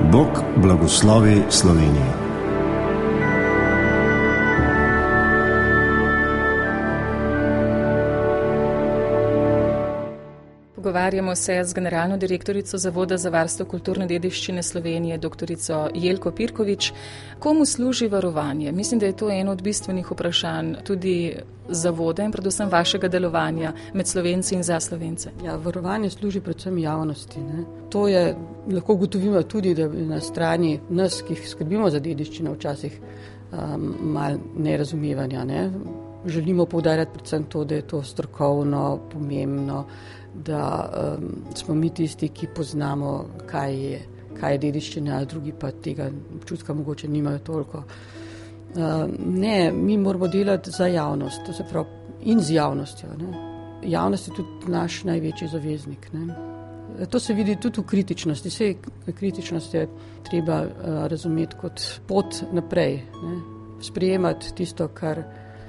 Bog blagoslovi Sloveniji. Pogovarjamo se z generalno direktorico Zavoda za varstvo kulturne dediščine Slovenije, doktorico Jelko Pirkovič. Komu služi varovanje? Mislim, da je to eno od bistvenih vprašanj tudi zavoda in predvsem vašega delovanja med Slovenci in za Slovence. Ja, varovanje služi predvsem javnosti. Ne? To je, lahko ugotovimo tudi, da na strani nas, ki skrbimo za dediščino, včasih malo nerazumevanja. Ne? Želimo poudarjati predvsem to, da je to strokovno, pomembno, da smo mi tisti, ki poznamo, kaj je dediščina, a drugi pa tega občutka mogoče nimajo toliko. Ne, mi moramo delati za javnost, to se pravi in z javnostjo. Ne. Javnost je tudi naš največji zaveznik. Ne. To se vidi tudi v kritičnosti. Vse kritičnost je treba razumeti kot pot naprej. Ne. Sprejemati tisto, kar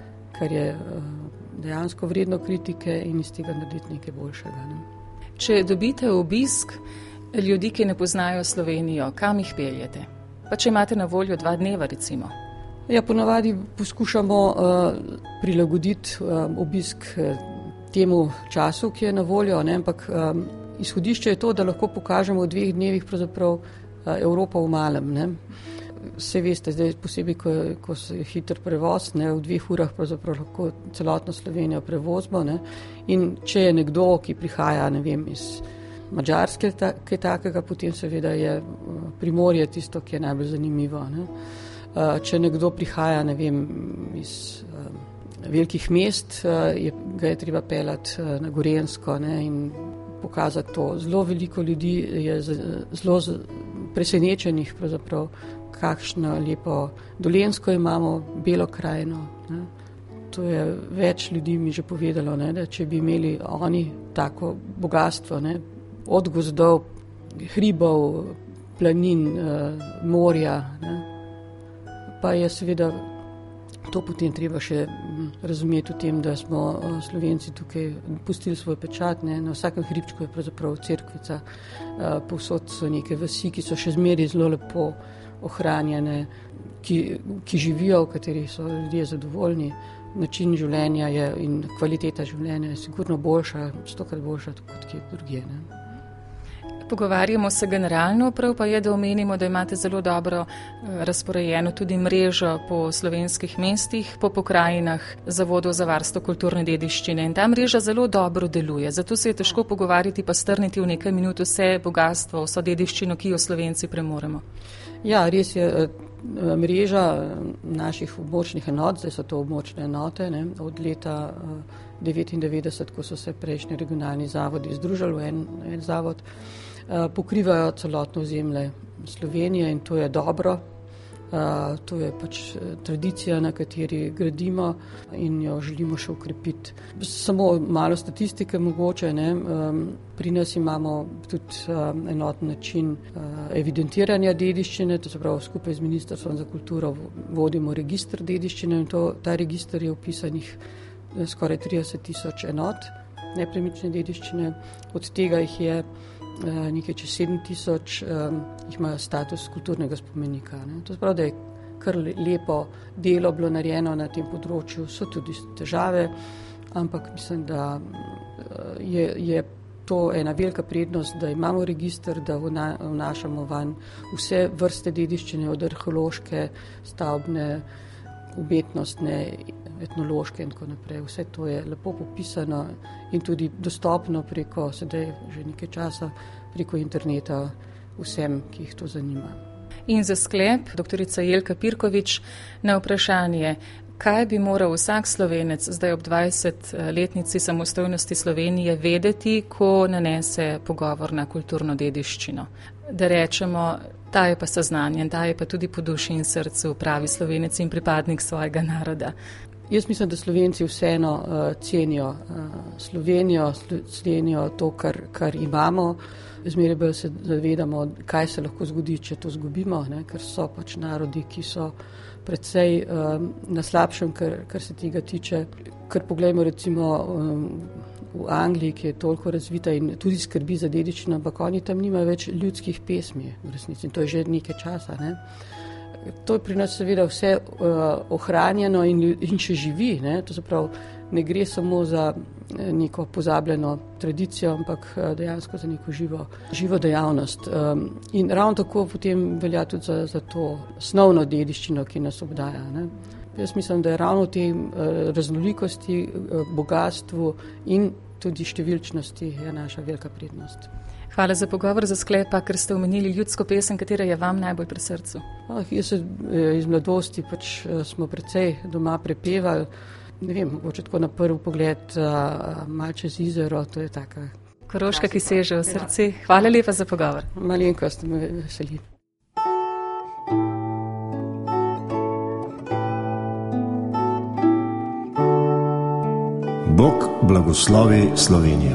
je dejansko vredno kritike in iz tega narediti nekaj boljšega. Ne. Če dobite obisk ljudi, ki ne poznajo Slovenijo, kam jih peljete? Pa če imate na voljo 2 dneva, recimo. Ja, ponavadi poskušamo prilagoditi obisk temu času, ki je na voljo, ne, ampak izhodišče je to, da lahko pokažemo v 2 dnevih pravzaprav Evropo v malem. Ne. Vse veste, zdaj posebej, ko je hiter prevoz, ne, v 2 urah pravzaprav lahko celotno Slovenijo prevozimo. Ne. In če je nekdo, ki prihaja, ne vem, iz Madžarske, kaj takega, potem seveda je Primorje tisto, ki je najbolj zanimivo. Ne. Če nekdo prihaja, ne vem, iz velikih mest, ga je treba peljati na Gorenjsko, ne, in pokazati to. Zelo veliko ljudi je zelo presenečenih, pravzaprav, kakšno lepo Dolenjsko imamo, Belo krajino. Ne. To je več ljudi mi že povedalo, ne, da če bi imeli oni tako bogatstvo, ne, od gozdov, hribov, planin, morja, ne, pa je seveda to potem treba še razumeti v tem, da smo Slovenci tukaj pustili svoj pečat. Ne. Na vsakem hribčku je pravzaprav cerkvica, povsod so neke vasi, ki so še zmeraj zelo lepo ohranjene, ki živijo, v katerih so ljudje zadovoljni. Način življenja je in kvaliteta življenja je sigurno boljša, 100-krat boljša kot kje drugje. Ne. Pogovarjamo se generalno, prav pa je, da omenimo, da imate zelo dobro razporejeno tudi mrežo po slovenskih mestih, po pokrajinah Zavodov za varstvo kulturne dediščine in ta mreža zelo dobro deluje. Zato se je težko pogovarjati pa strniti v nekaj minut vse bogatstvo, vso dediščino, ki jo Slovenci premoremo. Ja, res je, mreža naših območnih enot, zdaj so to območne enote, ne, od leta 1999, ko so se prejšnji regionalni zavodi združili v en zavod, pokrivajo celotno ozemlje Slovenije in to je dobro. To je pač tradicija, na kateri gradimo in jo želimo še ukrepiti. Samo malo statistike mogoče. Ne? Pri nas imamo tudi enoten način evidentiranja dediščine, to se pravi skupaj z Ministrstvom za kulturo vodimo register dediščine in ta register je vpisanih skoraj 30,000 enot nepremične dediščine. Od tega jih je nekaj čez 7,000 jih ima status kulturnega spomenika. Ne. To pravi, da je kar lepo delo bilo narejeno na tem področju, so tudi težave, ampak mislim, da je to ena velika prednost, da imamo register, da vnašamo van vse vrste dediščine, od arheološke, stavbne, umetnostne, etnološke in tako naprej. Vse to je lepo popisano in tudi dostopno preko, sedaj že nekaj časa, preko interneta vsem, ki jih to zanima. In za sklep, doktorica Jelka Pirkovič, na vprašanje, kaj bi moral vsak Slovenec zdaj ob 20-letnici samostojnosti Slovenije vedeti, ko nanese pogovor na kulturno dediščino? Da rečemo, ta je pa seznanjen, ta je pa tudi po duši in srcu pravi Slovenec in pripadnik svojega naroda. Jaz mislim, da Slovenci vseeno cenijo Slovenijo, cenijo to, kar imamo. Zmeraj bolj se zavedamo, kaj se lahko zgodi, če to zgubimo, ne? Ker so pač narodi, ki so precej na slabšem, kar se tega tiče. Ker poglejmo recimo v Angliji, ki je toliko razvita in tudi skrbi za dediščino, ampak oni tam nimajo več ljudskih pesmi v resnici in to je že nekaj časa. Ne. To je pri nas seveda vse ohranjeno in še živi. Ne. To se pravi, ne gre samo za neko pozabljeno tradicijo, ampak dejansko za neko živo dejavnost. In ravno tako potem velja tudi za to snovno dediščino, ki nas obdaja. Ne. Jaz mislim, da je ravno v tej raznolikosti, bogatstvu in tudi številčnosti je naša velika prednost. Hvala za pogovor, za sklepa, ker ste omenili ljudsko pesem, katera je vam najbolj pri srcu. Jaz se iz mladosti smo precej doma prepevali. Ne vem, mogoče tako na prvi pogled Malo čez jezero, to je taka Koroška, ki seže v srce. Hvala lepa za pogovor. Malenkost me veseli. Bog blagoslovi Slovenijo.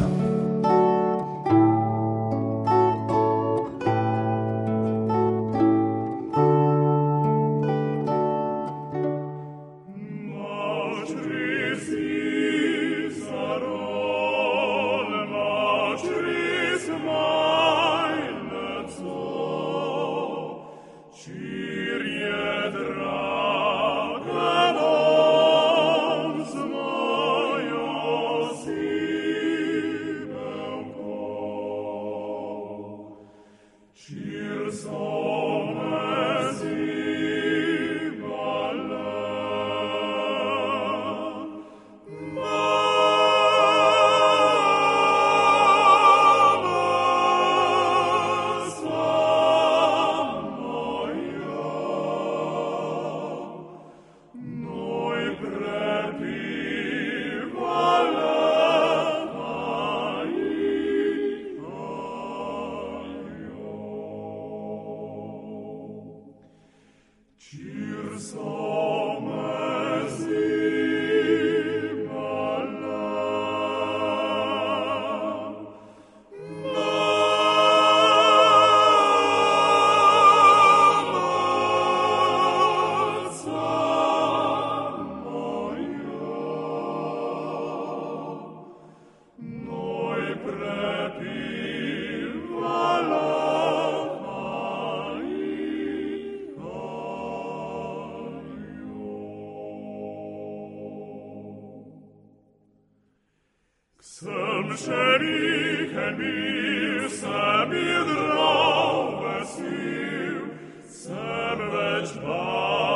Sem več